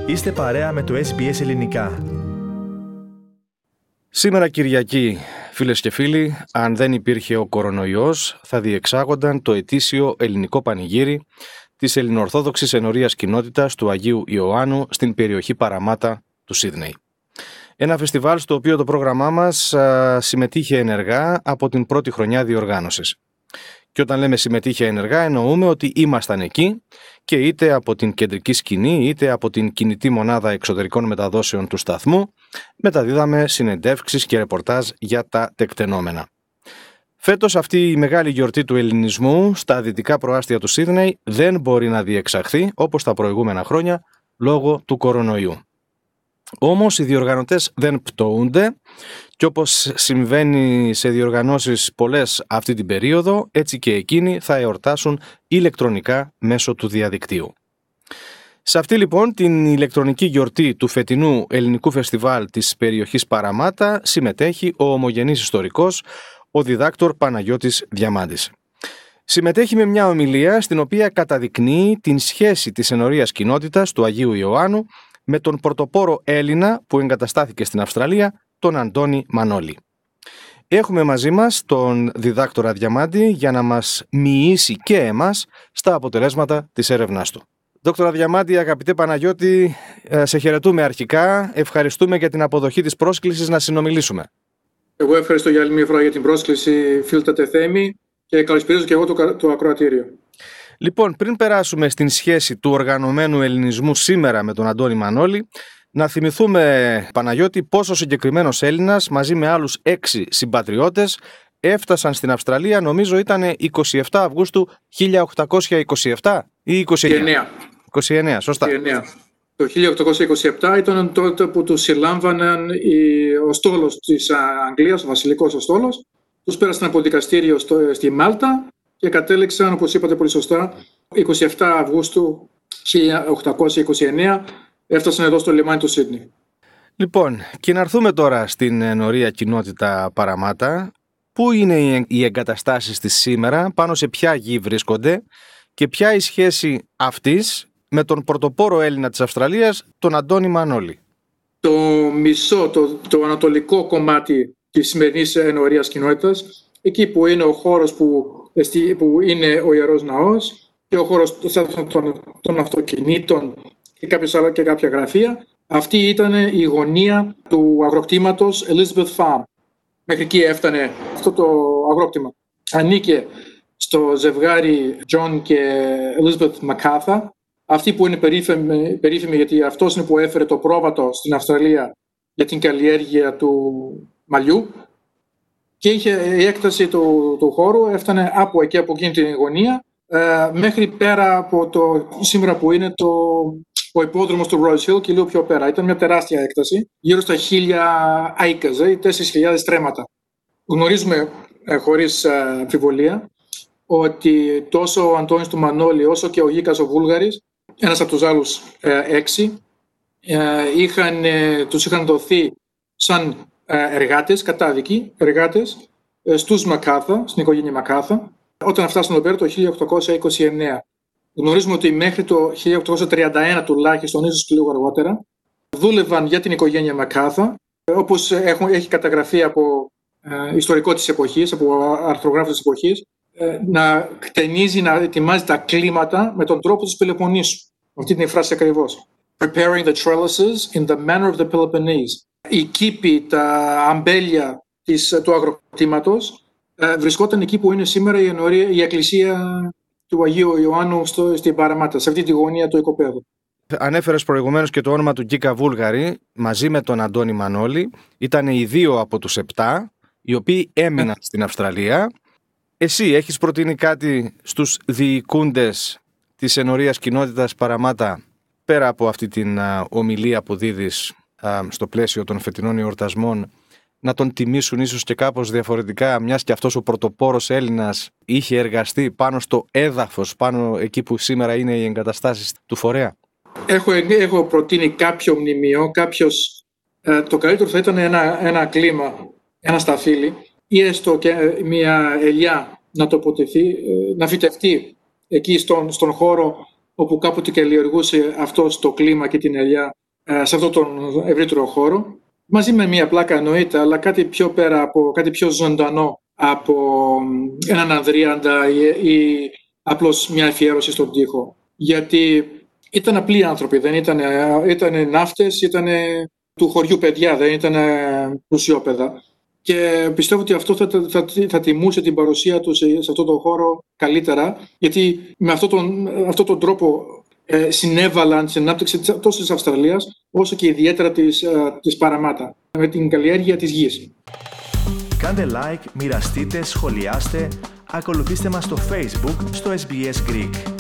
Είστε παρέα με το SBS Ελληνικά. Σήμερα Κυριακή, φίλες και φίλοι, αν δεν υπήρχε ο κορονοϊός, θα διεξάγονταν το ετήσιο ελληνικό πανηγύρι της Ελληνοορθόδοξης Ενορίας Κοινότητας του Αγίου Ιωάννου στην περιοχή Παραμάτα του Σίδνεϊ. Ένα φεστιβάλ στο οποίο το πρόγραμμά μας συμμετείχε ενεργά από την πρώτη χρονιά διοργάνωσης. Και όταν λέμε συμμετείχε ενεργά, εννοούμε ότι ήμασταν εκεί και είτε από την κεντρική σκηνή είτε από την κινητή μονάδα εξωτερικών μεταδόσεων του σταθμού μεταδίδαμε συνεντεύξεις και ρεπορτάζ για τα τεκτενόμενα. Φέτος αυτή η μεγάλη γιορτή του ελληνισμού στα δυτικά προάστια του Σίδνεϊ δεν μπορεί να διεξαχθεί όπως τα προηγούμενα χρόνια λόγω του κορονοϊού. Όμως οι διοργανωτές δεν πτωούνται και όπως συμβαίνει σε διοργανώσεις πολλές αυτή την περίοδο, έτσι και εκείνοι θα εορτάσουν ηλεκτρονικά μέσω του διαδικτύου. Σε αυτή λοιπόν την ηλεκτρονική γιορτή του φετινού ελληνικού φεστιβάλ της περιοχής Παραμάτα συμμετέχει ο ομογενής ιστορικός, ο διδάκτορ Παναγιώτης Διαμάντης. Συμμετέχει με μια ομιλία στην οποία καταδεικνύει την σχέση της ενορίας κοινότητας του Αγίου Ιωάννου με τον πρωτοπόρο Έλληνα που εγκαταστάθηκε στην Αυστραλία, τον Αντώνη Μανόλη. Έχουμε μαζί μας τον διδάκτορα Διαμάντη για να μας μοιήσει και εμάς στα αποτελέσματα της έρευνάς του. Δόκτωρα Διαμάντη, αγαπητέ Παναγιώτη, σε χαιρετούμε αρχικά. Ευχαριστούμε για την αποδοχή της πρόσκλησης να συνομιλήσουμε. Εγώ ευχαριστώ για άλλη μια φορά για την πρόσκληση, φίλε Τεθέμη, και καλησπέριζω και εγώ το ακροατήριο. Λοιπόν, πριν περάσουμε στην σχέση του οργανωμένου ελληνισμού σήμερα με τον Αντώνη Μανόλη, να θυμηθούμε, Παναγιώτη, πόσο ο συγκεκριμένος Έλληνας μαζί με άλλους 6 συμπατριώτες έφτασαν στην Αυστραλία, νομίζω ήταν 27 Αυγούστου 1827 ή 29, σωστά. 29. Το 1827 ήταν τότε που τους συλλάμβαναν ο στόλος της Αγγλίας, ο βασιλικός ο στόλος. Τους πέρασαν από δικαστήριο στη Μάλτα και κατέληξαν, όπως είπατε πολύ σωστά, 27 Αυγούστου 1829 έφτασαν εδώ στο λιμάνι του Σίδνεϊ. Λοιπόν, και να έρθουμε τώρα στην ενορία κοινότητα Παραμάτα. Πού είναι οι εγκαταστάσεις της σήμερα, πάνω σε ποια γη βρίσκονται και ποια η σχέση αυτής με τον πρωτοπόρο Έλληνα της Αυστραλίας, τον Αντώνη Μανόλη? Το μισό, το ανατολικό κομμάτι της σημερινής ενορίας κοινότητας, εκεί που είναι ο χώρος που είναι ο Ιερός Ναός και ο χώρος των αυτοκινήτων και κάποια γραφεία. Αυτή ήταν η γωνία του αγροκτήματος Elizabeth Farm. Μέχρι εκεί έφτανε αυτό το αγρόκτημα. Ανήκε στο ζευγάρι John και Elizabeth MacArthur. Αυτή που είναι περίφημη γιατί αυτός είναι που έφερε το πρόβατο στην Αυστραλία για την καλλιέργεια του μαλλιού. Και η έκταση του χώρου έφτανε από εκείνη την γωνία μέχρι πέρα από το σήμερα που είναι ο υπόδρομος του Rose Hill και λίγο πιο πέρα. Ήταν μια τεράστια έκταση, γύρω στα 1000 acres, 4.000 στρέμματα. Γνωρίζουμε χωρίς αμφιβολία ότι τόσο ο Αντώνης του Μανόλη όσο και ο Γίκας ο Βούλγαρης, ένας από τους άλλους 6, τους είχαν δοθεί σαν εργάτες, κατάδικοι εργάτες, στους Μακάθα, στην οικογένεια Μακάθα, όταν φτάσαν εδώ πέρα το 1829. Γνωρίζουμε ότι μέχρι το 1831 τουλάχιστον, ίσως και λίγο αργότερα, δούλευαν για την οικογένεια Μακάθα, όπως έχει καταγραφεί από ιστορικό της εποχής, από αρθρογράφο της εποχής, να κτενίζει, να ετοιμάζει τα κλίματα με τον τρόπο της Πελοποννήσου. Αυτή είναι η φράση ακριβώς. Preparing the trellises in the manner of the Peloponnese. Οι κήποι, τα αμπέλια του αγροκτήματος βρισκόταν εκεί που είναι σήμερα η εκκλησία του Αγίου Ιωάννου στην Παραμάτα, σε αυτή τη γωνία του οικοπαίδου. Ανέφερες προηγουμένως και το όνομα του Γκίκα Βούλγαρη, μαζί με τον Αντώνη Μανόλη. Ήταν οι 2 από τους 7, οι οποίοι έμειναν στην Αυστραλία. Εσύ έχεις προτείνει κάτι στους διοικούντες της ενορίας κοινότητας Παραμάτα, πέρα από αυτή την ομιλία που δίδεις στο πλαίσιο των φετινών εορτασμών, να τον τιμήσουν ίσως και κάπως διαφορετικά, μιας και αυτός ο πρωτοπόρος Έλληνας είχε εργαστεί πάνω στο έδαφος, πάνω εκεί που σήμερα είναι οι εγκαταστάσεις του φορέα? Έχω προτείνει κάποιο μνημείο, το καλύτερο θα ήταν ένα κλίμα, ένα σταφύλι ή έστω και μια ελιά να τοποθετηθεί, να φυτευτεί εκεί στον χώρο όπου κάποτε καλλιεργούσε αυτό το κλίμα και την ελιά σε αυτόν τον ευρύτερο χώρο. Μαζί με μια πλάκα εννοείται, αλλά κάτι πιο πέρα από κάτι πιο ζωντανό από έναν Ανδρίαντα ή απλώς μια αφιέρωση στον τοίχο. Γιατί ήταν απλοί άνθρωποι, δεν ήταν ναύτες, ήταν του χωριού παιδιά, δεν ήταν πλουσιόπαιδα. Και πιστεύω ότι αυτό θα τιμούσε την παρουσία του σε αυτόν τον χώρο καλύτερα, γιατί με αυτόν τον τρόπο συνέβαλαν στην ανάπτυξη τόσο της Αυστραλίας, όσο και ιδιαίτερα της Παραμάτα, με την καλλιέργεια της γης. Κάντε like, μοιραστείτε, σχολιάστε, ακολουθήστε μας στο Facebook, στο SBS Greek.